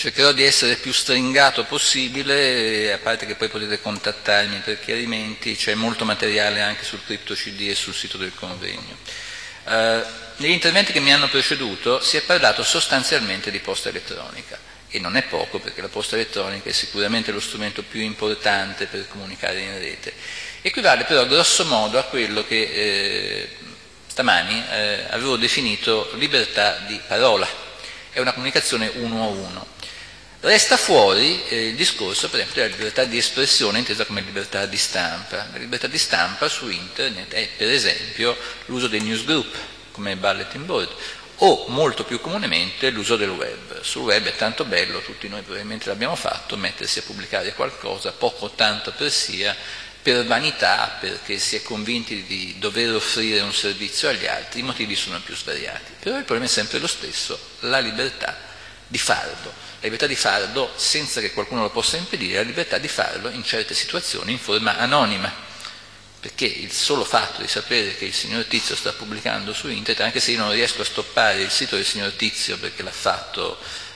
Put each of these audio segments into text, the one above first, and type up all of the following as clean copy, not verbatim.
Cercherò di essere più stringato possibile, a parte che poi potete contattarmi per chiarimenti, c'è molto materiale anche sul CryptoCD e sul sito del convegno. Negli interventi che mi hanno preceduto si è parlato sostanzialmente di posta elettronica, e non è poco, perché la posta elettronica è sicuramente lo strumento più importante per comunicare in rete. Equivale però grosso modo a quello che stamani avevo definito libertà di parola, è una comunicazione uno a uno. Resta fuori il discorso, per esempio, della libertà di espressione intesa come libertà di stampa. La libertà di stampa su internet è, per esempio, l'uso dei newsgroup come bulletin board, o molto più comunemente l'uso del web. Sul web è tanto bello, tutti noi probabilmente l'abbiamo fatto, mettersi a pubblicare qualcosa, poco o tanto per sia, per vanità, perché si è convinti di dover offrire un servizio agli altri. I motivi sono più svariati, però il problema è sempre lo stesso: la libertà di farlo. La libertà di farlo senza che qualcuno lo possa impedire, la libertà di farlo in certe situazioni in forma anonima, perché il solo fatto di sapere che il signor Tizio sta pubblicando su internet, anche se io non riesco a stoppare il sito del signor Tizio perché l'ha fatto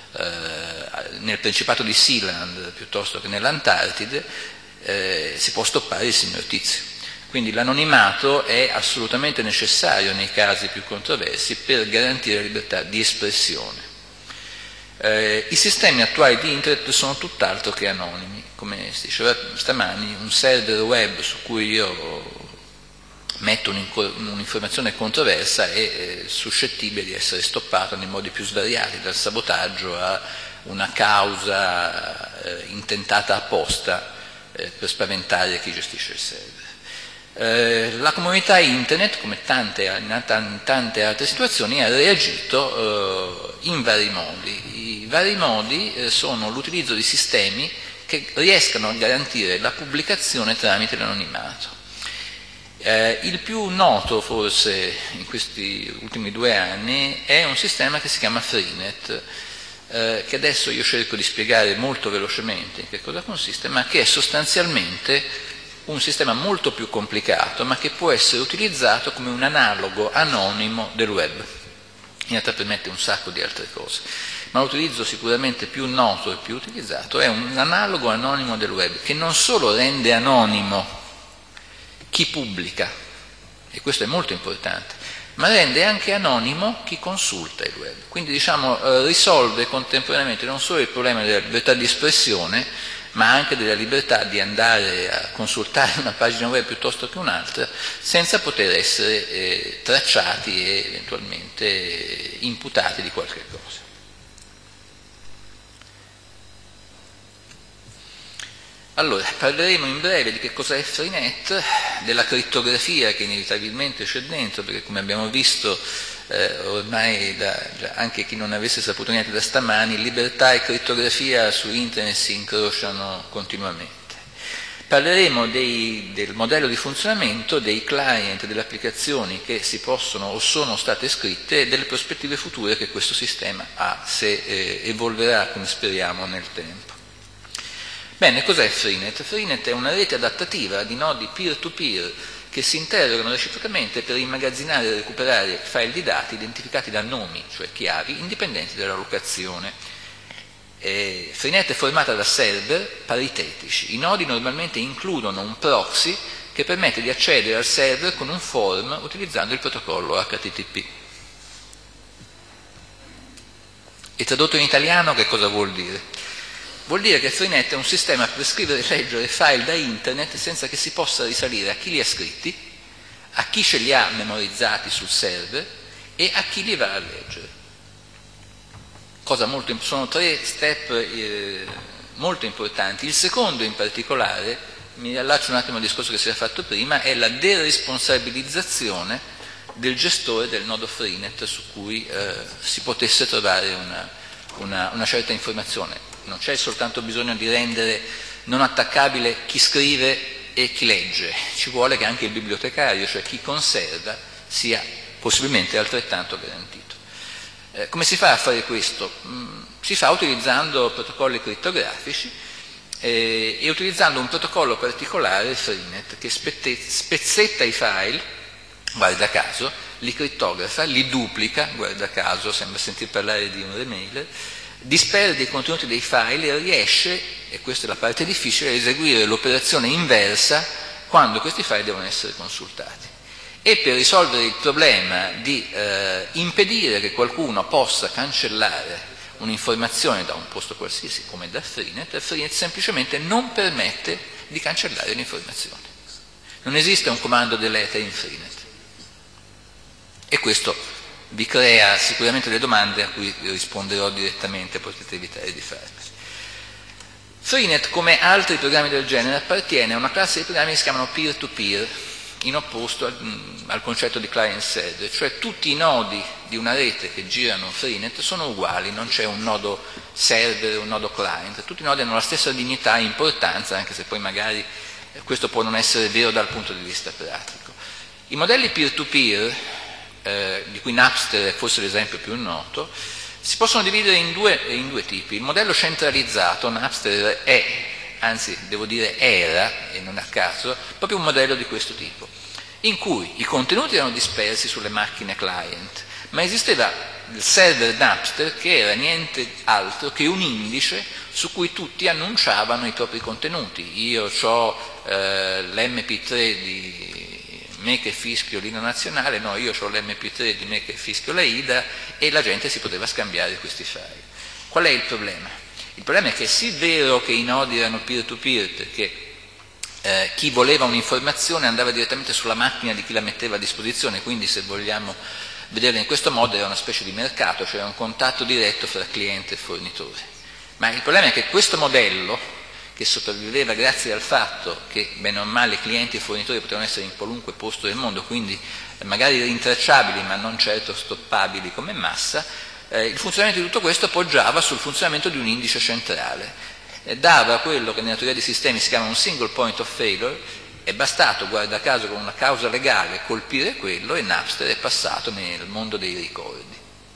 nel Principato di Sealand piuttosto che nell'Antartide, si può stoppare il signor Tizio. Quindi l'anonimato è assolutamente necessario nei casi più controversi per garantire la libertà di espressione. I sistemi attuali di internet sono tutt'altro che anonimi. Come si diceva stamani, un server web su cui io metto un'informazione controversa è suscettibile di essere stoppato nei modi più svariati, dal sabotaggio a una causa intentata apposta per spaventare chi gestisce il server. La comunità internet, come in tante altre situazioni, ha reagito in vari modi. I vari modi sono l'utilizzo di sistemi che riescano a garantire la pubblicazione tramite l'anonimato. Il più noto forse in questi ultimi 2 anni è un sistema che si chiama Freenet, che adesso io cerco di spiegare molto velocemente in che cosa consiste, ma che è sostanzialmente un sistema molto più complicato, ma che può essere utilizzato come un analogo anonimo del web. In realtà permette un sacco di altre cose, ma l'utilizzo sicuramente più noto e più utilizzato è un analogo anonimo del web, che non solo rende anonimo chi pubblica, e questo è molto importante, ma rende anche anonimo chi consulta il web. Quindi risolve contemporaneamente non solo il problema della libertà di espressione, ma anche della libertà di andare a consultare una pagina web piuttosto che un'altra senza poter essere tracciati e eventualmente imputati di qualche cosa. Allora, parleremo in breve di che cosa è Freenet, della crittografia che inevitabilmente c'è dentro, perché come abbiamo visto ormai anche chi non avesse saputo niente da stamani, libertà e crittografia su internet si incrociano continuamente. Parleremo del modello di funzionamento, dei client, delle applicazioni che si possono o sono state scritte e delle prospettive future che questo sistema ha, se evolverà come speriamo nel tempo. Bene, cos'è Freenet? Freenet è una rete adattativa di nodi peer-to-peer che si interrogano reciprocamente per immagazzinare e recuperare file di dati identificati da nomi, cioè chiavi, indipendenti dalla locazione. Freenet è formata da server paritetici. I nodi normalmente includono un proxy che permette di accedere al server con un form utilizzando il protocollo HTTP. E tradotto in italiano che cosa vuol dire? Vuol dire che Freenet è un sistema per scrivere e leggere file da internet senza che si possa risalire a chi li ha scritti, a chi ce li ha memorizzati sul server e a chi li va a leggere. Sono 3 step molto importanti. Il secondo in particolare, mi riallaccio un attimo al discorso che si era fatto prima, è la deresponsabilizzazione del gestore del nodo Freenet su cui si potesse trovare una certa informazione. Non c'è soltanto bisogno di rendere non attaccabile chi scrive e chi legge, ci vuole che anche il bibliotecario, cioè chi conserva, sia possibilmente altrettanto garantito. Come si fa a fare questo? Si fa utilizzando protocolli crittografici e utilizzando un protocollo particolare, Freenet, che spezzetta i file, guarda caso, li crittografa, li duplica, guarda caso, sembra sentir parlare di un remailer, disperde i contenuti dei file e riesce, e questa è la parte difficile, a eseguire l'operazione inversa quando questi file devono essere consultati. E per risolvere il problema di impedire che qualcuno possa cancellare un'informazione da un posto qualsiasi come da Freenet, Freenet semplicemente non permette di cancellare l'informazione. Non esiste un comando delete in Freenet. E questo vi crea sicuramente delle domande a cui risponderò direttamente, potete evitare di farle. Freenet, come altri programmi del genere, appartiene a una classe di programmi che si chiamano peer-to-peer, in opposto al concetto di client-server, cioè tutti i nodi di una rete che girano Freenet sono uguali, non c'è un nodo server e un nodo client, tutti i nodi hanno la stessa dignità e importanza, anche se poi magari questo può non essere vero dal punto di vista pratico. I modelli peer-to-peer, di cui Napster è forse l'esempio più noto, si possono dividere in due tipi. Il modello centralizzato, Napster è, anzi devo dire era, e non a caso, proprio un modello di questo tipo, in cui i contenuti erano dispersi sulle macchine client, ma esisteva il server Napster che era niente altro che un indice su cui tutti annunciavano i propri contenuti. Io ho l'MP3 di Me che fischio l'inno nazionale, no, io ho l'MP3 di Me che fischio la Ida, e la gente si poteva scambiare questi file. Qual è il problema? Il problema è che è sì vero che i nodi erano peer-to-peer, perché chi voleva un'informazione andava direttamente sulla macchina di chi la metteva a disposizione, quindi se vogliamo vederla in questo modo era una specie di mercato, cioè un contatto diretto fra cliente e fornitore. Ma il problema è che questo modello, che sopravviveva grazie al fatto che bene o male clienti e fornitori potevano essere in qualunque posto del mondo, quindi magari rintracciabili ma non certo stoppabili come massa, il funzionamento di tutto questo poggiava sul funzionamento di un indice centrale. Dava quello che nella teoria dei sistemi si chiama un single point of failure, è bastato, guarda caso, con una causa legale colpire quello e Napster è passato nel mondo dei ricordi.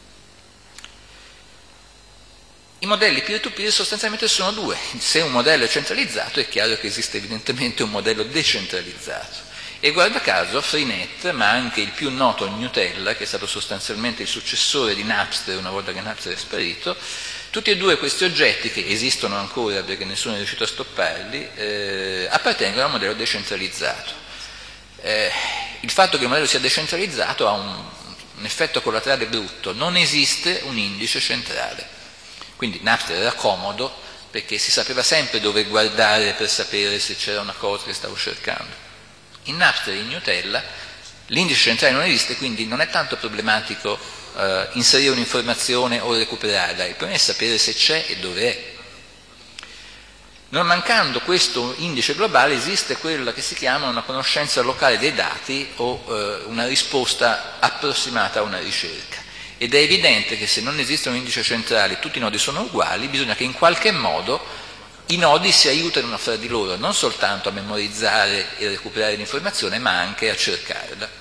I modelli peer-to-peer sostanzialmente sono due. Se un modello è centralizzato è chiaro che esiste evidentemente un modello decentralizzato. E guarda caso Freenet, ma anche il più noto Gnutella, che è stato sostanzialmente il successore di Napster una volta che Napster è sparito, tutti e due questi oggetti, che esistono ancora perché nessuno è riuscito a stopparli, appartengono a un modello decentralizzato. Il fatto che il modello sia decentralizzato ha un effetto collaterale brutto: non esiste un indice centrale. Quindi Napster era comodo perché si sapeva sempre dove guardare per sapere se c'era una cosa che stavo cercando. In Napster e in Gnutella l'indice centrale non esiste, quindi non è tanto problematico inserire un'informazione o recuperarla, il problema è sapere se c'è e dove è. Non mancando questo indice globale esiste quella che si chiama una conoscenza locale dei dati o una risposta approssimata a una ricerca. Ed è evidente che se non esiste un indice centrale e tutti i nodi sono uguali, bisogna che in qualche modo i nodi si aiutano fra di loro, non soltanto a memorizzare e recuperare l'informazione, ma anche a cercarla.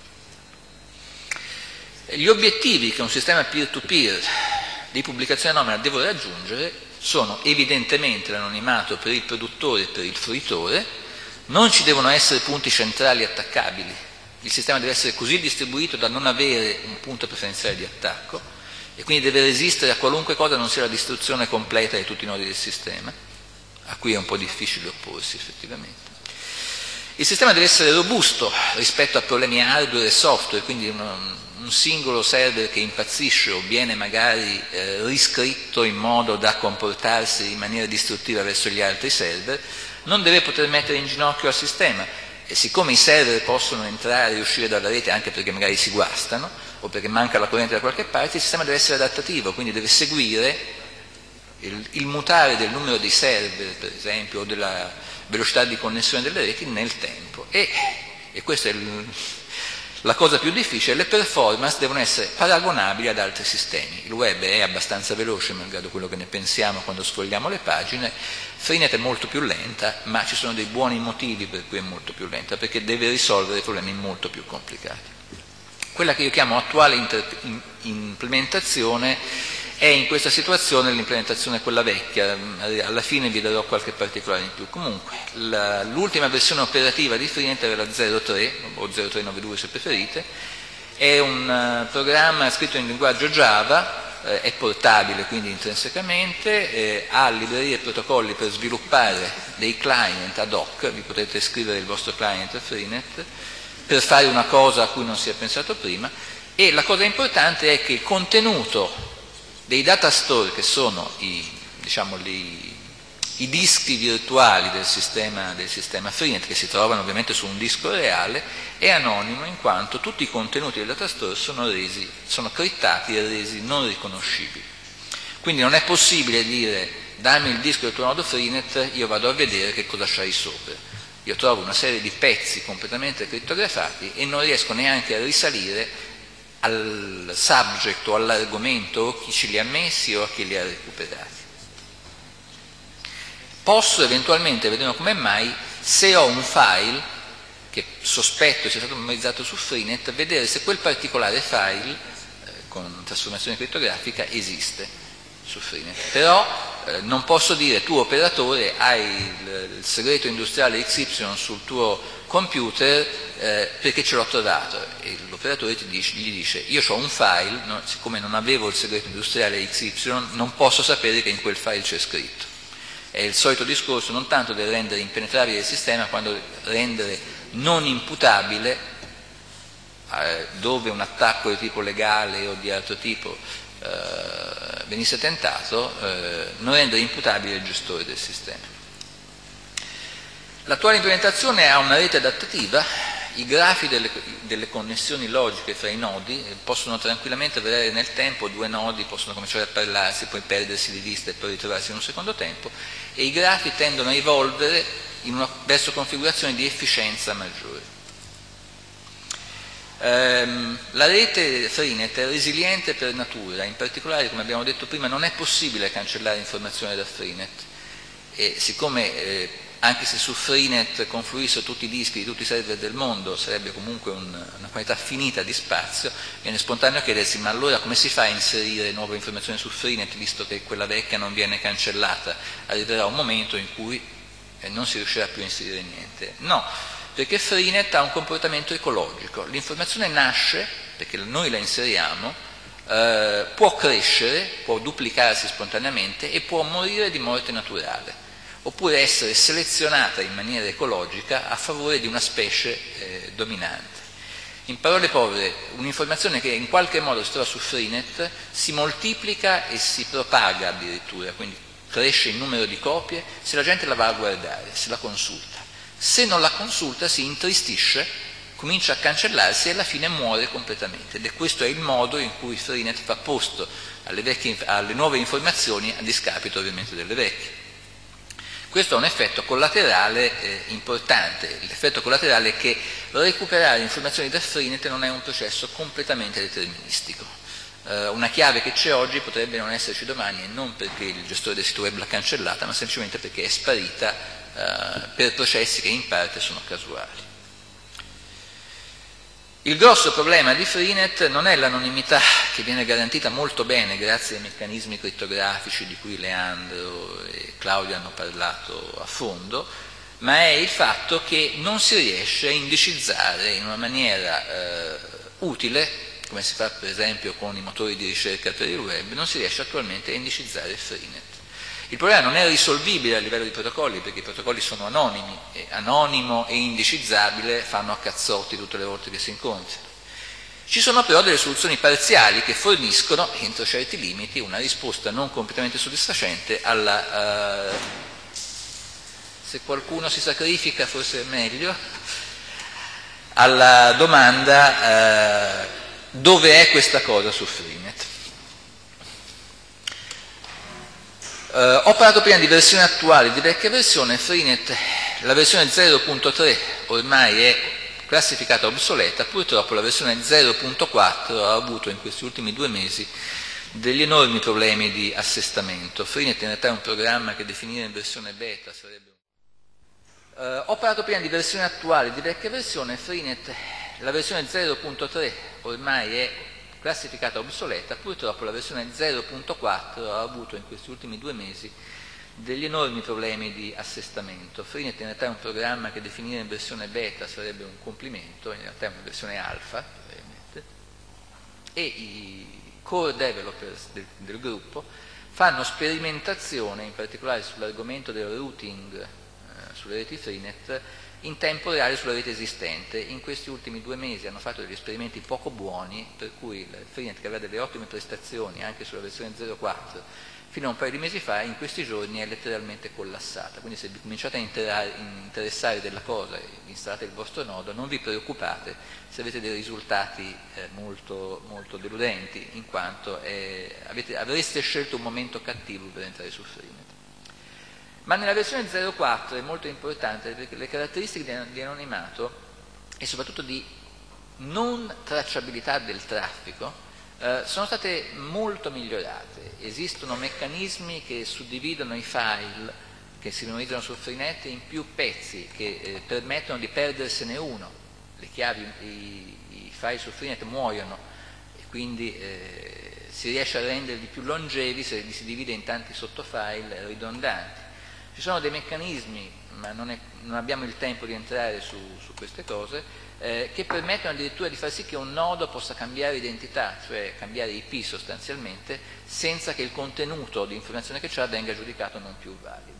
Gli obiettivi che un sistema peer-to-peer di pubblicazione anomala deve raggiungere sono evidentemente l'anonimato per il produttore e per il fruitore, non ci devono essere punti centrali attaccabili. Il sistema deve essere così distribuito da non avere un punto preferenziale di attacco e quindi deve resistere a qualunque cosa non sia la distruzione completa di tutti i nodi del sistema, a cui è un po' difficile opporsi effettivamente. Il sistema deve essere robusto rispetto a problemi hardware e software, quindi un singolo server che impazzisce o viene magari riscritto in modo da comportarsi in maniera distruttiva verso gli altri server non deve poter mettere in ginocchio al sistema. E siccome i server possono entrare e uscire dalla rete anche perché magari si guastano o perché manca la corrente da qualche parte, il sistema deve essere adattativo, quindi deve seguire il mutare del numero dei server, per esempio, o della velocità di connessione delle reti nel tempo. E questa è la cosa più difficile: le performance devono essere paragonabili ad altri sistemi. Il web è abbastanza veloce, malgrado quello che ne pensiamo quando sfogliamo le pagine. Freenet è molto più lenta, ma ci sono dei buoni motivi per cui è molto più lenta, perché deve risolvere problemi molto più complicati. Quella che io chiamo attuale implementazione è in questa situazione l'implementazione quella vecchia. Alla fine vi darò qualche particolare in più. Comunque, l'ultima versione operativa di Freenet era la 03 o 0392 se preferite. È un programma scritto in linguaggio Java è portabile quindi intrinsecamente, ha librerie e protocolli per sviluppare dei client ad hoc, vi potete scrivere il vostro client Freenet per fare una cosa a cui non si è pensato prima, e la cosa importante è che il contenuto dei data store, che sono i dischi virtuali del sistema Freenet, che si trovano ovviamente su un disco reale, è anonimo in quanto tutti i contenuti del data store sono criptati e resi non riconoscibili. Quindi non è possibile dire dammi il disco del tuo nodo Freenet, io vado a vedere che cosa c'hai sopra. Io trovo una serie di pezzi completamente crittografati e non riesco neanche a risalire al subject o all'argomento, o chi ce li ha messi o a chi li ha recuperati. Posso eventualmente, vedremo come mai, se ho un file che sospetto sia stato memorizzato su Freenet, vedere se quel particolare file con trasformazione crittografica esiste su Freenet. Però non posso dire tu operatore hai il segreto industriale XY sul tuo computer perché ce l'ho trovato, e l'operatore gli dice io ho un file, no, siccome non avevo il segreto industriale XY non posso sapere che in quel file c'è scritto. È il solito discorso non tanto del rendere impenetrabile il sistema quanto rendere non imputabile, dove un attacco di tipo legale o di altro tipo venisse tentato, non rendere imputabile il gestore del sistema. L'attuale implementazione ha una rete adattativa, i grafi delle connessioni logiche fra i nodi possono tranquillamente variare nel tempo, due nodi possono cominciare a parlarsi, poi perdersi di vista e poi ritrovarsi in un secondo tempo, e i grafi tendono a evolvere verso configurazioni di efficienza maggiore. La rete Freenet è resiliente per natura, in particolare, come abbiamo detto prima, non è possibile cancellare informazioni da Freenet, e siccome anche se su Freenet confluissero tutti i dischi di tutti i server del mondo sarebbe comunque una quantità finita di spazio, viene spontaneo chiedersi ma allora come si fa a inserire nuove informazioni su Freenet visto che quella vecchia non viene cancellata? Arriverà un momento in cui non si riuscirà più a inserire niente. No, perché Freenet ha un comportamento ecologico, l'informazione nasce, perché noi la inseriamo, può crescere, può duplicarsi spontaneamente e può morire di morte naturale, oppure essere selezionata in maniera ecologica a favore di una specie dominante. In parole povere, un'informazione che in qualche modo si trova su Freenet si moltiplica e si propaga addirittura, quindi cresce in numero di copie se la gente la va a guardare, se la consulta. Se non la consulta si intristisce, comincia a cancellarsi e alla fine muore completamente. Ed questo è il modo in cui Freenet fa posto alle nuove informazioni a discapito ovviamente delle vecchie. Questo ha un effetto collaterale importante. L'effetto collaterale è che recuperare informazioni da Freenet non è un processo completamente deterministico. Una chiave che c'è oggi potrebbe non esserci domani, e non perché il gestore del sito web l'ha cancellata, ma semplicemente perché è sparita per processi che in parte sono casuali. Il grosso problema di Freenet non è l'anonimità, che viene garantita molto bene grazie ai meccanismi crittografici di cui Leandro e Claudio hanno parlato a fondo, ma è il fatto che non si riesce a indicizzare in una maniera utile, come si fa per esempio con i motori di ricerca per il web, non si riesce attualmente a indicizzare Freenet. Il problema non è risolvibile a livello di protocolli, perché i protocolli sono anonimi, e anonimo e indicizzabile fanno a cazzotti tutte le volte che si incontrano. Ci sono però delle soluzioni parziali che forniscono, entro certi limiti, una risposta non completamente soddisfacente alla... se qualcuno si sacrifica forse è meglio, alla domanda dove è questa cosa su Freenet. Ho parlato prima di versione attuale, di vecchia versione. Freenet, la versione 0.3 ormai è classificata obsoleta, purtroppo la versione 0.4 ha avuto in questi ultimi 2 mesi degli enormi problemi di assestamento. Freenet in realtà è un programma che definire in versione beta sarebbe... ho parlato prima di versione attuale, di vecchia versione. Freenet, la versione 0.3 ormai è classificata obsoleta, purtroppo la versione 0.4 ha avuto in questi ultimi 2 mesi degli enormi problemi di assestamento. Freenet in realtà è un programma che definire in versione beta sarebbe un complimento, in realtà è una versione alfa, e core developers del gruppo fanno sperimentazione, in particolare sull'argomento del routing sulle reti Freenet, in tempo reale sulla rete esistente. In questi ultimi 2 mesi hanno fatto degli esperimenti poco buoni, per cui il Freenet, che aveva delle ottime prestazioni anche sulla versione 0.4, fino a un paio di mesi fa, in questi giorni è letteralmente collassata. Quindi se vi cominciate a interessare della cosa e installate il vostro nodo, non vi preoccupate se avete dei risultati molto, molto deludenti, in quanto avreste scelto un momento cattivo per entrare su Freenet. Ma nella versione 0.4 è molto importante perché le caratteristiche di anonimato e soprattutto di non tracciabilità del traffico sono state molto migliorate. Esistono meccanismi che suddividono i file che si memorizzano su Freenet in più pezzi che permettono di perdersene uno. Le chiavi, i file su Freenet muoiono e quindi si riesce a renderli più longevi se li si divide in tanti sottofile ridondanti. Ci sono dei meccanismi, ma non abbiamo il tempo di entrare su queste cose, che permettono addirittura di far sì che un nodo possa cambiare identità, cioè cambiare IP sostanzialmente, senza che il contenuto di informazione che c'ha venga giudicato non più valido.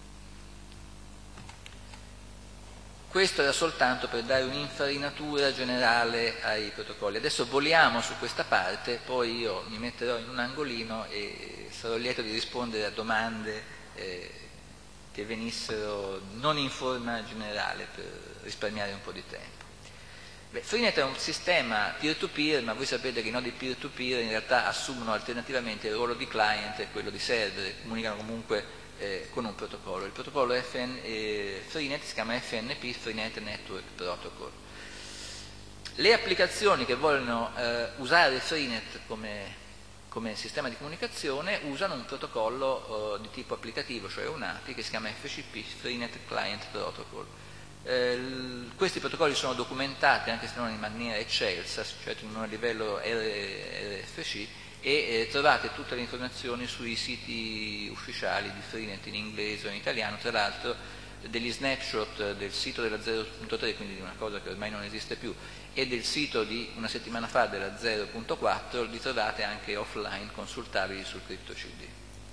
Questo era soltanto per dare un'infarinatura generale ai protocolli. Adesso voliamo su questa parte, poi io mi metterò in un angolino e sarò lieto di rispondere a domande che venissero non in forma generale per risparmiare un po' di tempo. Freenet è un sistema peer-to-peer, ma voi sapete che i nodi peer-to-peer in realtà assumono alternativamente il ruolo di client e quello di server, e comunicano comunque con un protocollo. Il protocollo Freenet si chiama FNP, Freenet Network Protocol. Le applicazioni che vogliono usare Freenet come sistema di comunicazione usano un protocollo di tipo applicativo, cioè un API che si chiama FCP, Freenet Client Protocol. Questi protocolli sono documentati, anche se non in maniera eccelsa, cioè in un livello RFC, e trovate tutte le informazioni sui siti ufficiali di Freenet in inglese o in italiano. Tra l'altro degli snapshot del sito della 0.3, quindi di una cosa che ormai non esiste più, e del sito di una settimana fa della 0.4 li trovate anche offline consultabili sul CryptoCD.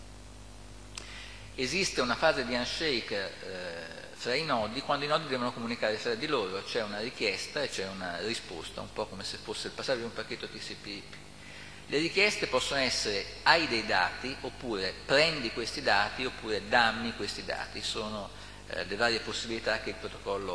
Esiste una fase di handshake fra i nodi quando i nodi devono comunicare fra di loro, c'è una richiesta e c'è una risposta, un po' come se fosse il passaggio di un pacchetto TCP/IP. Le richieste possono essere hai dei dati, oppure prendi questi dati, oppure dammi questi dati, sono le varie possibilità che il protocollo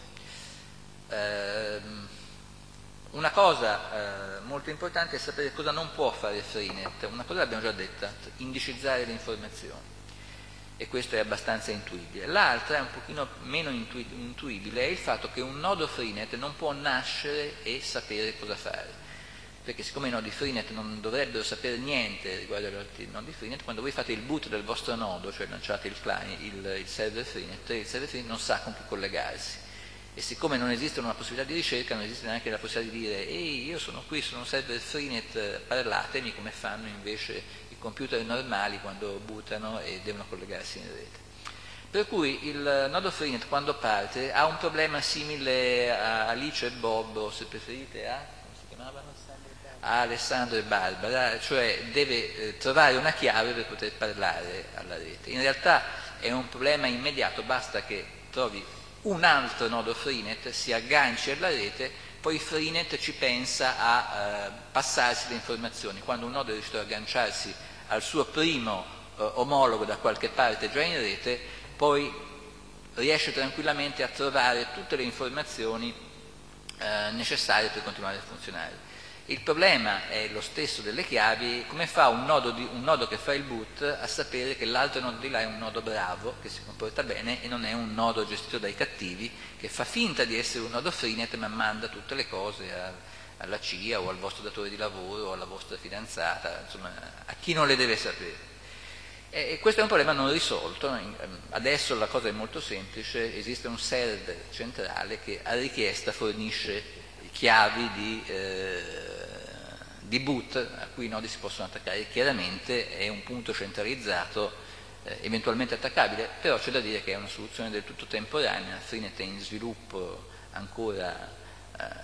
offre. Una cosa molto importante è sapere cosa non può fare Freenet. Una cosa l'abbiamo già detta, indicizzare le informazioni, e questo è abbastanza intuibile. L'altra è un pochino meno intuibile, è il fatto che un nodo Freenet non può nascere e sapere cosa fare, perché siccome i nodi Freenet non dovrebbero sapere niente riguardo agli altri nodi Freenet, quando voi fate il boot del vostro nodo, cioè lanciate il server Freenet non sa con chi collegarsi. E siccome non esiste una possibilità di ricerca, non esiste neanche la possibilità di dire ehi, io sono qui, sono un server Freenet, parlatemi, come fanno invece i computer normali quando bootano e devono collegarsi in rete. Per cui il nodo Freenet quando parte ha un problema simile a Alice e Bob, o se preferite a, come si chiamavano? A Alessandro e Barbara, cioè deve trovare una chiave per poter parlare alla rete. In realtà è un problema immediato, basta che trovi un altro nodo Freenet, si agganci alla rete, poi Freenet ci pensa a passarsi le informazioni. Quando un nodo è riuscito ad agganciarsi al suo primo omologo da qualche parte già in rete, poi riesce tranquillamente a trovare tutte le informazioni necessarie per continuare a funzionare. Il problema è lo stesso delle chiavi: come fa un nodo che fa il boot a sapere che l'altro nodo di là è un nodo bravo, che si comporta bene e non è un nodo gestito dai cattivi, che fa finta di essere un nodo Freenet ma manda tutte le cose alla CIA o al vostro datore di lavoro o alla vostra fidanzata, insomma a chi non le deve sapere. E questo è un problema non risolto. Adesso la cosa è molto semplice: esiste un server centrale che a richiesta fornisce chiavi di boot a cui i nodi si possono attaccare. Chiaramente è un punto centralizzato eventualmente attaccabile, però c'è da dire che è una soluzione del tutto temporanea. Freenet è in sviluppo ancora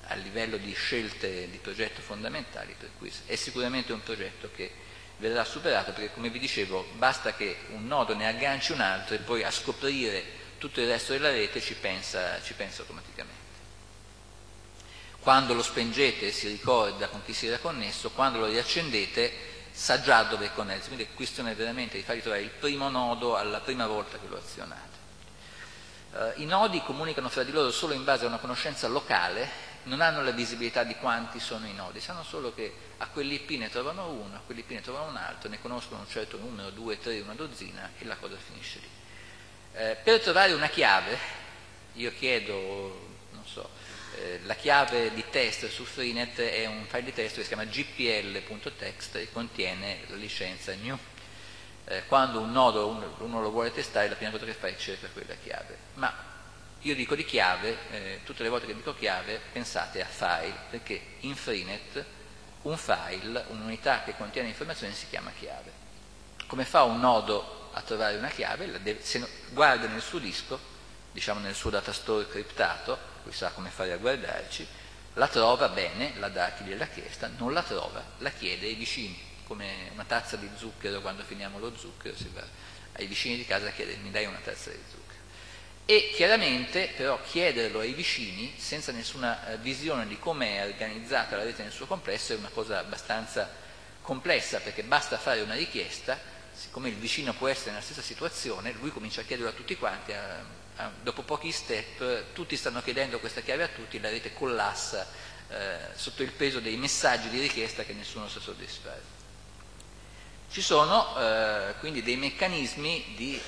a livello di scelte di progetto fondamentali, per cui è sicuramente un progetto che verrà superato, perché come vi dicevo basta che un nodo ne agganci un altro e poi a scoprire tutto il resto della rete ci pensa automaticamente. Quando lo spengete si ricorda con chi si era connesso, quando lo riaccendete sa già dove connettersi, quindi è questione veramente di fargli trovare il primo nodo alla prima volta che lo azionate. I nodi comunicano fra di loro solo in base a una conoscenza locale, non hanno la visibilità di quanti sono i nodi, sanno solo che a quell'IP ne trovano uno, a quell'IP ne trovano un altro, ne conoscono un certo numero, 2, 3, una dozzina e la cosa finisce lì. Per trovare una chiave, io chiedo, non so, la chiave di test su Freenet è un file di testo che si chiama gpl.text e contiene la licenza new. Quando un nodo uno lo vuole testare, la prima cosa che fa è cercare quella chiave. Ma io dico di chiave, tutte le volte che dico chiave pensate a file, perché in Freenet un file, un'unità che contiene informazioni si chiama chiave. Come fa un nodo a trovare una chiave? Se guarda nel suo disco, diciamo nel suo datastore criptato, lui sa come fare a guardarci, la trova bene, la dà a chi gliel'ha chiesta, non la trova, la chiede ai vicini, come una tazza di zucchero, quando finiamo lo zucchero si va ai vicini di casa a chiedere mi dai una tazza di zucchero. E chiaramente però chiederlo ai vicini senza nessuna visione di come è organizzata la rete nel suo complesso è una cosa abbastanza complessa, perché basta fare una richiesta, siccome il vicino può essere nella stessa situazione, lui comincia a chiederlo a tutti quanti, dopo pochi step tutti stanno chiedendo questa chiave a tutti, la rete collassa sotto il peso dei messaggi di richiesta che nessuno sa soddisfare. Ci sono quindi dei meccanismi di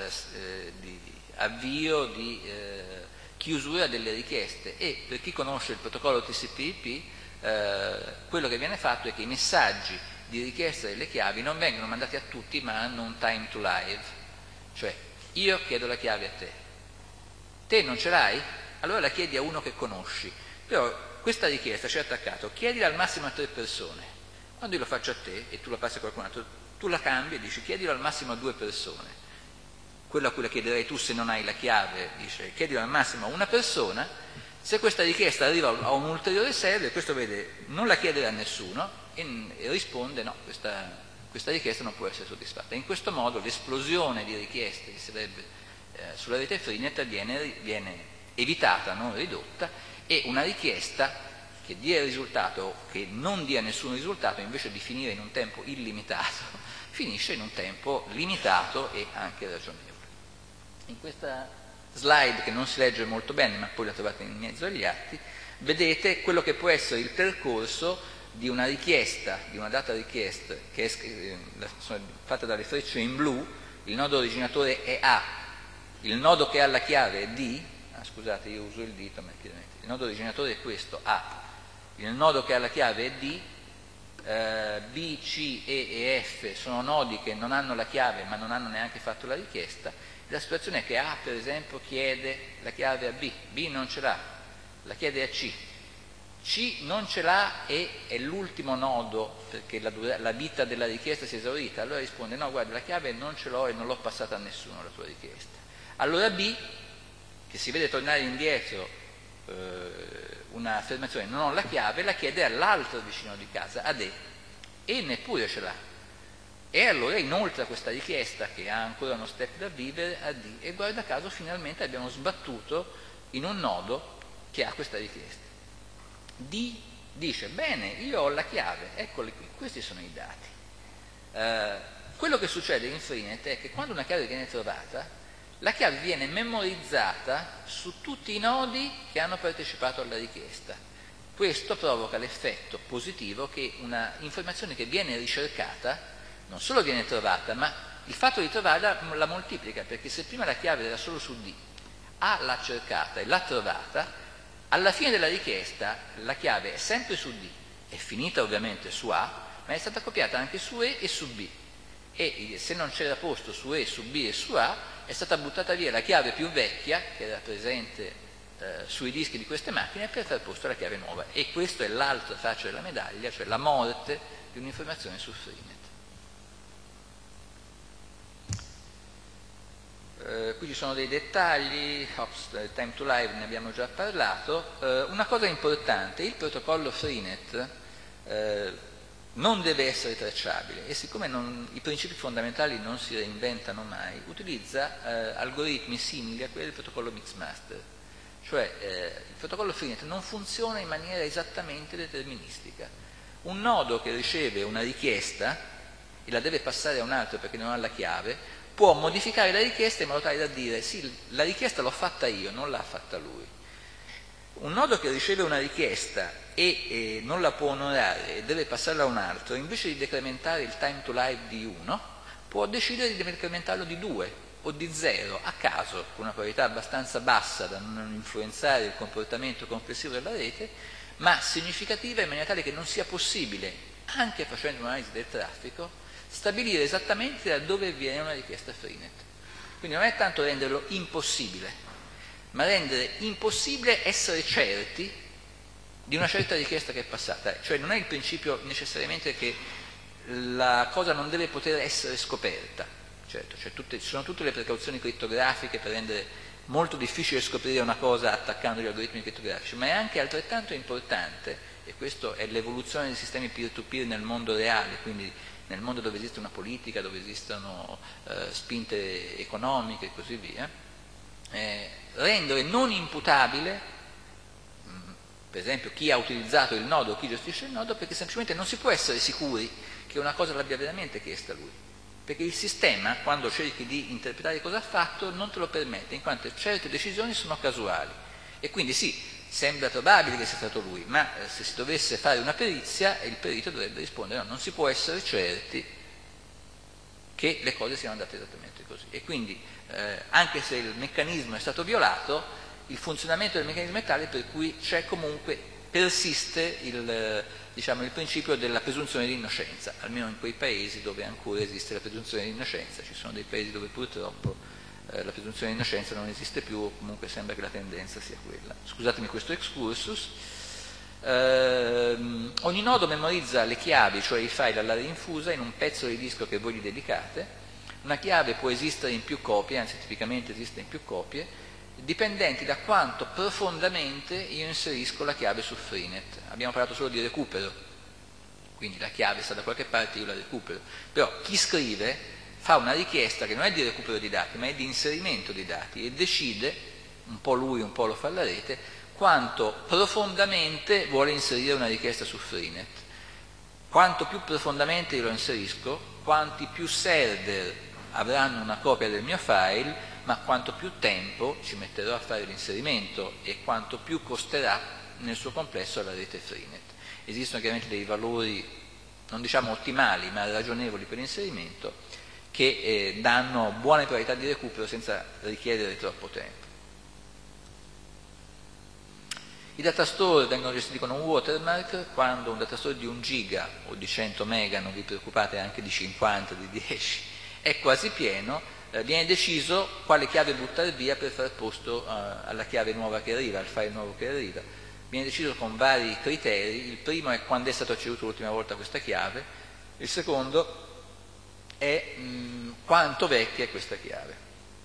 avvio, di chiusura delle richieste e per chi conosce il protocollo TCP/IP quello che viene fatto è che i messaggi di richiesta delle chiavi non vengono mandati a tutti ma hanno un time to live, cioè io chiedo la chiave a te non ce l'hai? Allora la chiedi a uno che conosci, però questa richiesta c'è attaccato, chiedila al massimo a 3 persone. Quando io lo faccio a te e tu lo passi a qualcun altro, tu la cambi e dici chiedilo al massimo a 2 persone. Quello a cui la chiederei tu se non hai la chiave dice chiedilo al massimo a una persona. Se questa richiesta arriva a un ulteriore server, questo vede non la chiedere a nessuno e risponde no, questa richiesta non può essere soddisfatta. In questo modo l'esplosione di richieste che sarebbe sulla rete Freenet viene evitata, non ridotta, e una richiesta che dia il risultato, che non dia nessun risultato, invece di finire in un tempo illimitato, finisce in un tempo limitato e anche ragionevole. In questa slide, che non si legge molto bene, ma poi la trovate in mezzo agli atti, vedete quello che può essere il percorso di una richiesta, di una data request, che è fatta dalle frecce in blu. Il nodo originatore è A, il nodo che ha la chiave è D, scusate io uso il dito, ma il nodo originatore è questo, A, il nodo che ha la chiave è D, B, C, E e F sono nodi che non hanno la chiave ma non hanno neanche fatto la richiesta. La situazione è che A per esempio chiede la chiave a B, B non ce l'ha, la chiede a C, C non ce l'ha e è l'ultimo nodo perché la vita della richiesta si è esaurita, allora risponde no guarda la chiave non ce l'ho e non l'ho passata a nessuno la tua richiesta. Allora B, che si vede tornare indietro un'affermazione non ho la chiave, la chiede all'altro vicino di casa, ad E, e neppure ce l'ha. E allora inoltre questa richiesta, che ha ancora uno step da vivere, a D, e guarda caso finalmente abbiamo sbattuto in un nodo che ha questa richiesta. D dice bene, io ho la chiave, eccoli qui, questi sono i dati. Quello che succede in Freenet è che quando una chiave viene trovata, la chiave viene memorizzata su tutti i nodi che hanno partecipato alla richiesta. Questo provoca l'effetto positivo che una informazione che viene ricercata non solo viene trovata, ma il fatto di trovarla la moltiplica, perché se prima la chiave era solo su D, A l'ha cercata e l'ha trovata, alla fine della richiesta la chiave è sempre su D, è finita ovviamente su A, ma è stata copiata anche su E e su B. E se non c'era posto su E, su B e su A, è stata buttata via la chiave più vecchia, che era presente sui dischi di queste macchine, per far posto alla chiave nuova. E questa è l'altra faccia della medaglia, cioè la morte di un'informazione su Freenet. Qui ci sono dei dettagli, time to live ne abbiamo già parlato. Una cosa importante, il protocollo Freenet non deve essere tracciabile e siccome i principi fondamentali non si reinventano mai, utilizza algoritmi simili a quelli del protocollo Mixmaster. Cioè il protocollo Freenet non funziona in maniera esattamente deterministica. Un nodo che riceve una richiesta e la deve passare a un altro perché non ha la chiave, può modificare la richiesta in modo tale da dire sì, la richiesta l'ho fatta io, non l'ha fatta lui. Un nodo che riceve una richiesta e non la può onorare e deve passarla a un altro, invece di decrementare il time to live di 1, può decidere di decrementarlo di 2 o di 0 a caso, con una probabilità abbastanza bassa da non influenzare il comportamento complessivo della rete, ma significativa in maniera tale che non sia possibile, anche facendo un'analisi del traffico, stabilire esattamente da dove viene una richiesta Freenet. Quindi non è tanto renderlo impossibile, ma rendere impossibile essere certi di una certa richiesta che è passata. Cioè non è il principio necessariamente che la cosa non deve poter essere scoperta, certo, ci sono tutte le precauzioni crittografiche per rendere molto difficile scoprire una cosa attaccando gli algoritmi crittografici, ma è anche altrettanto importante, e questo è l'evoluzione dei sistemi peer-to-peer nel mondo reale, quindi nel mondo dove esiste una politica, dove esistono spinte economiche e così via, rendere non imputabile, per esempio, chi ha utilizzato il nodo o chi gestisce il nodo, perché semplicemente non si può essere sicuri che una cosa l'abbia veramente chiesta lui, perché il sistema, quando cerchi di interpretare cosa ha fatto, non te lo permette, in quanto certe decisioni sono casuali. E quindi sì, sembra probabile che sia stato lui, ma se si dovesse fare una perizia, il perito dovrebbe rispondere no, non si può essere certi che le cose siano andate esattamente così. E quindi, anche se il meccanismo è stato violato, il funzionamento del meccanismo è tale per cui persiste il principio della presunzione di innocenza, almeno in quei paesi dove ancora esiste la presunzione di innocenza. Ci sono dei paesi dove purtroppo la presunzione di innocenza non esiste più, o comunque sembra che la tendenza sia quella. Scusatemi questo excursus. Ogni nodo memorizza le chiavi, cioè i file all'area infusa, in un pezzo di disco che voi gli dedicate. Una chiave può esistere in più copie, anzi tipicamente esiste in più copie, dipendenti da quanto profondamente io inserisco la chiave su Freenet. Abbiamo parlato solo di recupero, quindi la chiave sta da qualche parte, io la recupero. Però chi scrive fa una richiesta che non è di recupero di dati, ma è di inserimento di dati e decide, un po' lui, un po' lo fa la rete, quanto profondamente vuole inserire una richiesta su Freenet. Quanto più profondamente io lo inserisco, quanti più server avranno una copia del mio file, ma quanto più tempo ci metterò a fare l'inserimento e quanto più costerà nel suo complesso alla rete Freenet. Esistono chiaramente dei valori, non diciamo ottimali, ma ragionevoli per l'inserimento, che danno buone probabilità di recupero senza richiedere troppo tempo. I datastore vengono gestiti con un watermark. Quando un datastore di 1 giga o di 100 mega, non vi preoccupate, anche di 50, di 10, è quasi pieno, viene deciso quale chiave buttare via per far posto alla chiave nuova che arriva, al file nuovo che arriva. Viene deciso con vari criteri. Il primo è quando è stato ceduto l'ultima volta questa chiave, il secondo è quanto vecchia è questa chiave.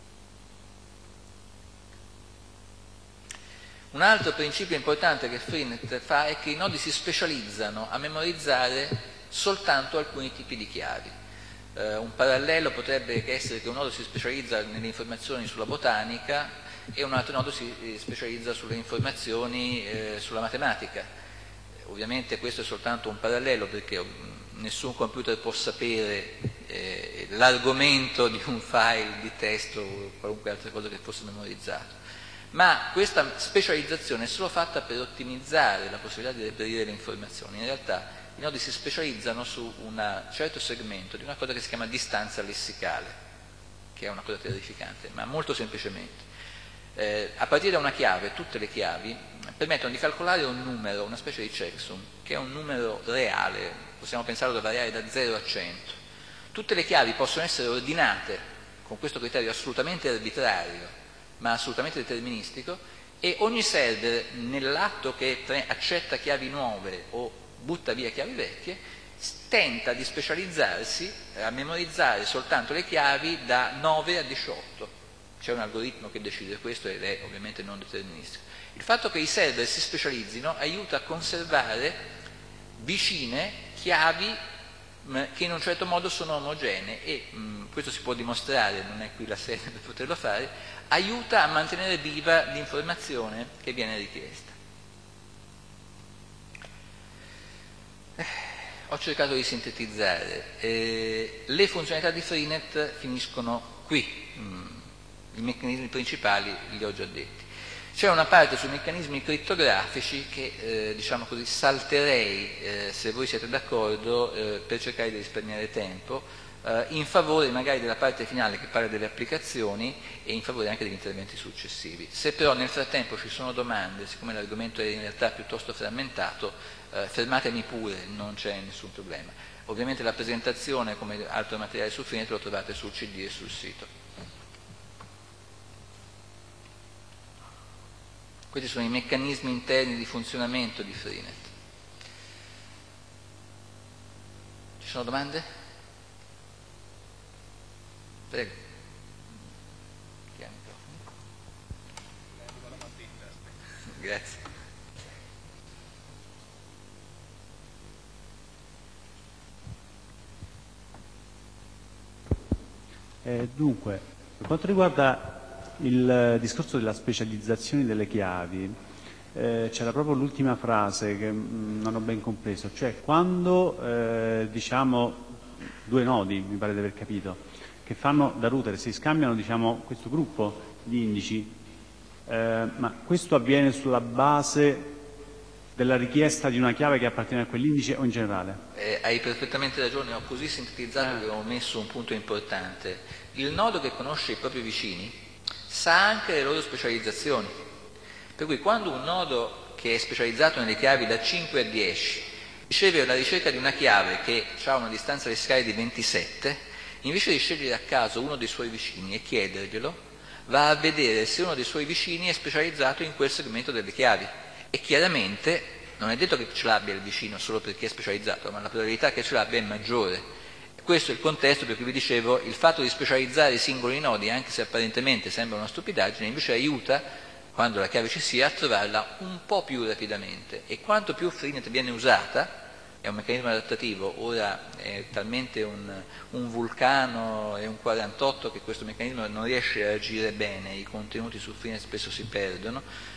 Un altro principio importante che Freenet fa è che i nodi si specializzano a memorizzare soltanto alcuni tipi di chiavi. Un parallelo potrebbe essere che un nodo si specializza nelle informazioni sulla botanica e un altro nodo si specializza sulle informazioni sulla matematica. Ovviamente questo è soltanto un parallelo, perché nessun computer può sapere l'argomento di un file di testo o qualunque altra cosa che fosse memorizzato. Ma questa specializzazione è solo fatta per ottimizzare la possibilità di reperire le informazioni. In realtà i nodi si specializzano su un certo segmento di una cosa che si chiama distanza lessicale, che è una cosa terrificante, ma molto semplicemente. A partire da una chiave, tutte le chiavi permettono di calcolare un numero, una specie di checksum, che è un numero reale, possiamo pensarlo da variare da 0 a 100. Tutte le chiavi possono essere ordinate con questo criterio assolutamente arbitrario, ma assolutamente deterministico, e ogni server, nell'atto che accetta chiavi nuove o butta via chiavi vecchie, tenta di specializzarsi a memorizzare soltanto le chiavi da 9 a 18. c'è un algoritmo che decide questo ed è ovviamente non deterministico. Il fatto che i server si specializzino aiuta a conservare vicine chiavi che in un certo modo sono omogenee e questo si può dimostrare, non è qui la sede per poterlo fare, aiuta a mantenere viva l'informazione che viene richiesta. Ho cercato di sintetizzare, le funzionalità di Freenet finiscono qui, i meccanismi principali li ho già detti. C'è una parte sui meccanismi crittografici che diciamo così salterei, se voi siete d'accordo, per cercare di risparmiare tempo, in favore magari della parte finale che parla delle applicazioni e in favore anche degli interventi successivi. Se però nel frattempo ci sono domande, siccome l'argomento è in realtà piuttosto frammentato, fermatemi pure, non c'è nessun problema. Ovviamente la presentazione come altro materiale su Freenet lo trovate sul CD e sul sito. Questi sono i meccanismi interni di funzionamento di Freenet. Ci sono domande? Prego. Chi ha il microfono? Grazie. Dunque, per quanto riguarda il discorso della specializzazione delle chiavi, c'era proprio l'ultima frase che non ho ben compreso, cioè quando diciamo due nodi, mi pare di aver capito, che fanno da router, si scambiano diciamo questo gruppo di indici, ma questo avviene sulla base della richiesta di una chiave che appartiene a quell'indice o in generale? Hai perfettamente ragione, ho così sintetizzato che ho omesso un punto importante. Il nodo che conosce i propri vicini sa anche le loro specializzazioni, per cui quando un nodo che è specializzato nelle chiavi da 5 a 10 riceve la ricerca di una chiave che ha una distanza di scale di 27, invece di scegliere a caso uno dei suoi vicini e chiederglielo, va a vedere se uno dei suoi vicini è specializzato in quel segmento delle chiavi. E chiaramente non è detto che ce l'abbia il vicino solo perché è specializzato, ma la probabilità che ce l'abbia è maggiore. Questo è il contesto per cui vi dicevo, il fatto di specializzare i singoli nodi, anche se apparentemente sembra una stupidaggine, invece aiuta, quando la chiave ci sia, a trovarla un po' più rapidamente. E quanto più Freenet viene usata, è un meccanismo adattativo, ora è talmente un vulcano e un 48 che questo meccanismo non riesce a agire bene, i contenuti su Freenet spesso si perdono,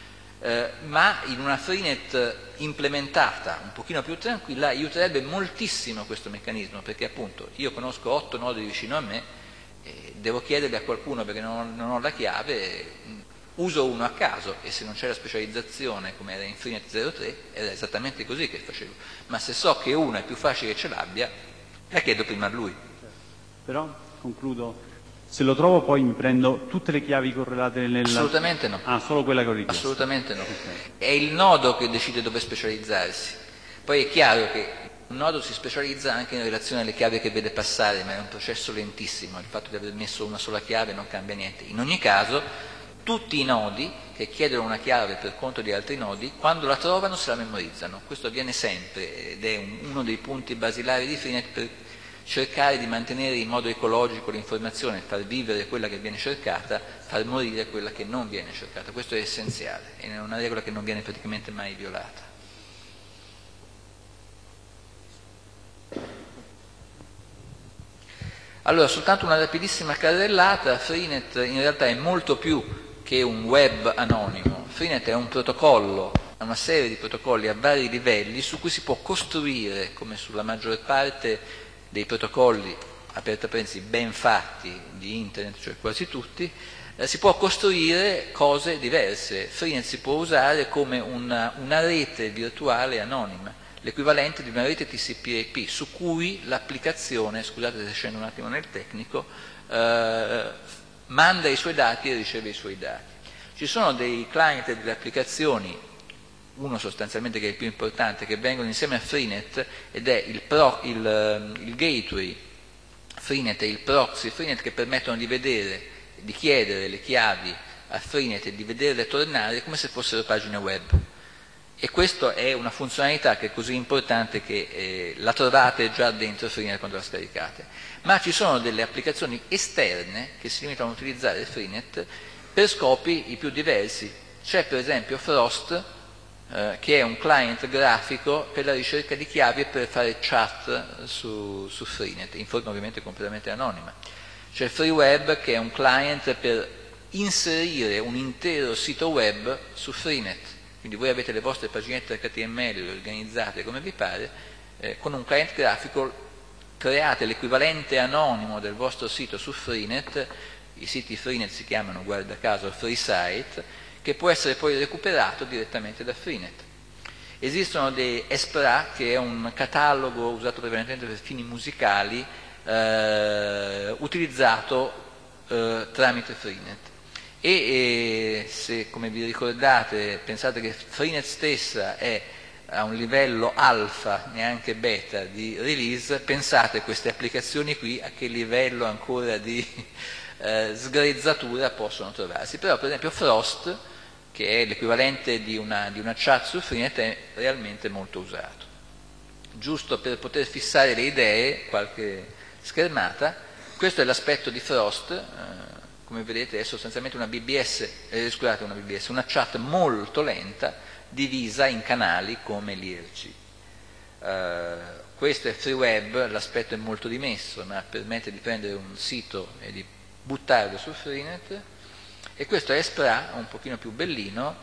ma in una Freenet implementata un pochino più tranquilla aiuterebbe moltissimo questo meccanismo, perché appunto io conosco 8 nodi vicino a me, devo chiederli a qualcuno perché non ho la chiave, uso uno a caso e se non c'è la specializzazione come era in Freenet 03 era esattamente così che facevo, ma se so che uno è più facile che ce l'abbia, la chiedo prima a lui. Però, concludo, se lo trovo poi mi prendo tutte le chiavi correlate nella... Assolutamente no. Ah, solo quella che ho richiesto. Assolutamente no. Okay. È il nodo che decide dove specializzarsi. Poi è chiaro che un nodo si specializza anche in relazione alle chiavi che vede passare, ma è un processo lentissimo. Il fatto di aver messo una sola chiave non cambia niente. In ogni caso, tutti i nodi che chiedono una chiave per conto di altri nodi, quando la trovano se la memorizzano. Questo avviene sempre ed è uno dei punti basilari di Freenet per cercare di mantenere in modo ecologico l'informazione, far vivere quella che viene cercata, far morire quella che non viene cercata. Questo è essenziale, è una regola che non viene praticamente mai violata. Allora, soltanto una rapidissima carrellata. Freenet in realtà è molto più che un web anonimo. Freenet è un protocollo, una serie di protocolli a vari livelli su cui si può costruire, come sulla maggior parte dei protocolli, aperta parentesi, ben fatti di internet, cioè quasi tutti, si può costruire cose diverse. Freenet si può usare come una rete virtuale anonima, l'equivalente di una rete TCP/IP su cui l'applicazione, scusate se scendo un attimo nel tecnico, manda i suoi dati e riceve i suoi dati. Ci sono dei client e delle applicazioni, uno sostanzialmente che è il più importante, che vengono insieme a Freenet ed è il gateway Freenet e il proxy Freenet, che permettono di vedere, di chiedere le chiavi a Freenet e di vederle tornare come se fossero pagine web. E questa è una funzionalità che è così importante che la trovate già dentro Freenet quando la scaricate. Ma ci sono delle applicazioni esterne che si limitano a utilizzare Freenet per scopi i più diversi. C'è per esempio Frost, che è un client grafico per la ricerca di chiavi e per fare chat su Freenet, in forma ovviamente completamente anonima. C'è FreeWeb, che è un client per inserire un intero sito web su Freenet. Quindi voi avete le vostre paginette HTML organizzate come vi pare, con un client grafico create l'equivalente anonimo del vostro sito su Freenet. I siti Freenet si chiamano, guarda caso, free site, che può essere poi recuperato direttamente da Freenet. Esistono dei Espra, che è un catalogo usato prevalentemente per fini musicali, utilizzato tramite Freenet. E se, come vi ricordate, pensate che Freenet stessa è a un livello alfa, neanche beta, di release, pensate queste applicazioni qui a che livello ancora di sgrezzatura possono trovarsi. Però per esempio Frost, che è l'equivalente di una chat su Freenet, è realmente molto usato. Giusto per poter fissare le idee, qualche schermata, questo è l'aspetto di Frost. Come vedete è sostanzialmente una chat molto lenta, divisa in canali come l'IRC. Questo è FreeWeb, l'aspetto è molto dimesso, ma permette di prendere un sito e di buttarlo su Freenet. E questo è Espra, un pochino più bellino,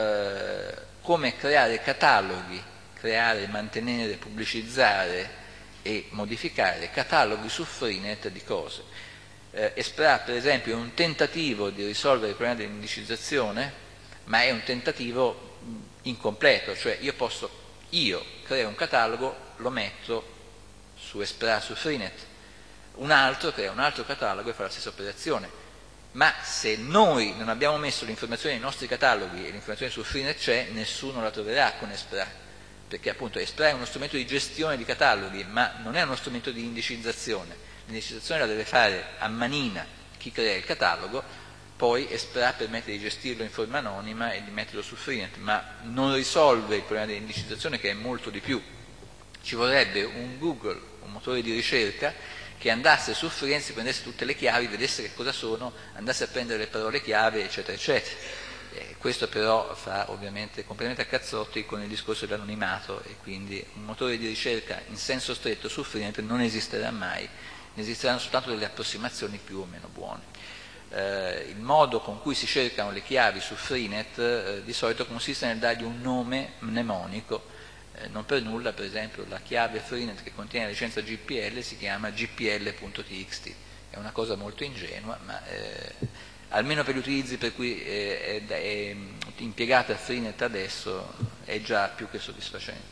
come creare cataloghi, creare, mantenere, pubblicizzare e modificare cataloghi su Freenet di cose. Espra, per esempio, è un tentativo di risolvere il problema dell'indicizzazione, ma è un tentativo incompleto, cioè io creo un catalogo, lo metto su Espra, su Freenet, un altro crea un altro catalogo e fa la stessa operazione. Ma se noi non abbiamo messo le informazioni nei nostri cataloghi e l'informazione su Freenet c'è, nessuno la troverà con Espra, perché appunto Espra è uno strumento di gestione di cataloghi, ma non è uno strumento di indicizzazione. L'indicizzazione la deve fare a manina chi crea il catalogo, poi Espra permette di gestirlo in forma anonima e di metterlo su Freenet, ma non risolve il problema dell'indicizzazione, che è molto di più. Ci vorrebbe un Google, un motore di ricerca, che andasse su Freenet, si prendesse tutte le chiavi, vedesse che cosa sono, andasse a prendere le parole chiave, eccetera, eccetera. Questo però fa ovviamente completamente a cazzotti con il discorso dell'anonimato, e quindi un motore di ricerca in senso stretto su Freenet non esisterà mai, ne esisteranno soltanto delle approssimazioni più o meno buone. Il modo con cui si cercano le chiavi su Freenet di solito consiste nel dargli un nome mnemonico. Non per nulla, per esempio, la chiave Freenet che contiene la licenza GPL si chiama gpl.txt. È una cosa molto ingenua, ma almeno per gli utilizzi per cui è impiegata Freenet adesso è già più che soddisfacente.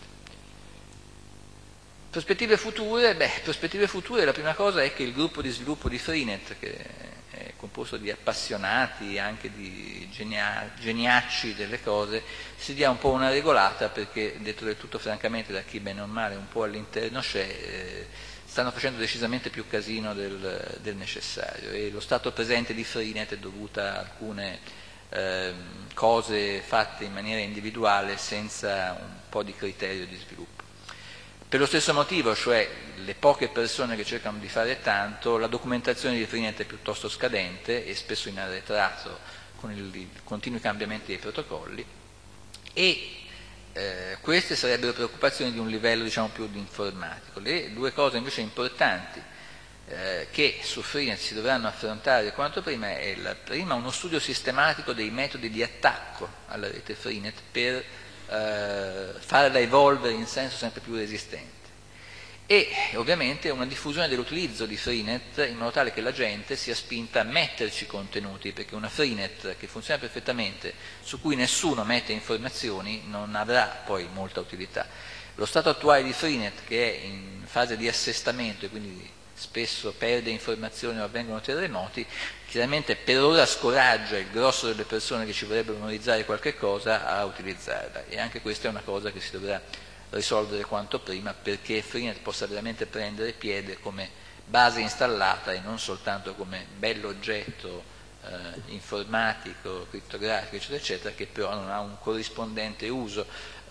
Prospettive future, la prima cosa è che il gruppo di sviluppo di Freenet, che è composto di appassionati, anche di geniacci delle cose, si dia un po' una regolata, perché, detto del tutto francamente, da chi bene o male un po' all'interno c'è, stanno facendo decisamente più casino del necessario, e lo stato presente di Freenet è dovuta a alcune cose fatte in maniera individuale senza un po' di criterio di sviluppo. Per lo stesso motivo, cioè le poche persone che cercano di fare tanto, la documentazione di Freenet è piuttosto scadente e spesso in arretrato con i continui cambiamenti dei protocolli, e queste sarebbero preoccupazioni di un livello, diciamo, più informatico. Le due cose invece importanti che su Freenet si dovranno affrontare quanto prima è la prima, uno studio sistematico dei metodi di attacco alla rete Freenet per farla evolvere in senso sempre più resistente, e ovviamente una diffusione dell'utilizzo di Freenet in modo tale che la gente sia spinta a metterci contenuti, perché una Freenet che funziona perfettamente, su cui nessuno mette informazioni, non avrà poi molta utilità. Lo stato attuale di Freenet, che è in fase di assestamento e quindi spesso perde informazioni o avvengono terremoti, chiaramente per ora scoraggia il grosso delle persone che ci vorrebbero memorizzare qualche cosa a utilizzarla, e anche questa è una cosa che si dovrà risolvere quanto prima, perché Freenet possa veramente prendere piede come base installata e non soltanto come bell'oggetto informatico, crittografico, eccetera, eccetera, che però non ha un corrispondente uso.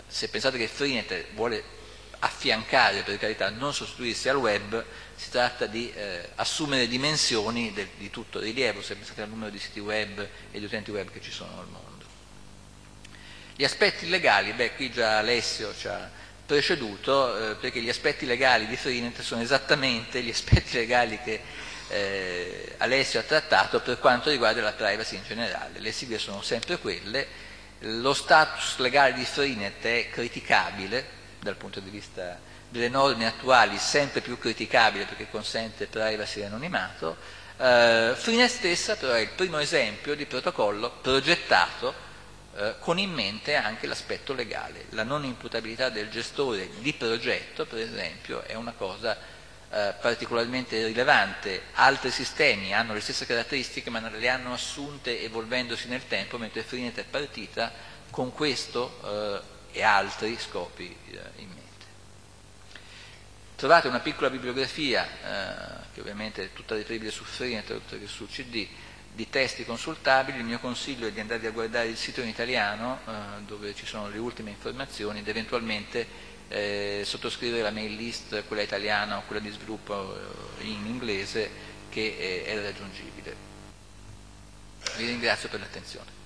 se pensate che Freenet vuole affiancare, per carità, non sostituirsi al web, si tratta di assumere dimensioni di tutto rilievo, se pensate al numero di siti web e di utenti web che ci sono al mondo. Gli aspetti legali, qui già Alessio ci ha preceduto, perché gli aspetti legali di Freenet sono esattamente gli aspetti legali che Alessio ha trattato per quanto riguarda la privacy in generale. Le sigle sono sempre quelle, lo status legale di Freenet è criticabile dal punto di vista delle norme attuali, sempre più criticabile perché consente privacy e anonimato. Freenet stessa però è il primo esempio di protocollo progettato con in mente anche l'aspetto legale. La non imputabilità del gestore di progetto, per esempio, è una cosa particolarmente rilevante. Altri sistemi hanno le stesse caratteristiche ma non le hanno assunte evolvendosi nel tempo, mentre Freenet è partita con questo e altri scopi in mente. Trovate una piccola bibliografia, che ovviamente è tutta reperibile su Freenet oltre che su CD, di testi consultabili. Il mio consiglio è di andare a guardare il sito in italiano, dove ci sono le ultime informazioni, ed eventualmente sottoscrivere la mail list, quella italiana o quella di sviluppo in inglese, che è raggiungibile. Vi ringrazio per l'attenzione.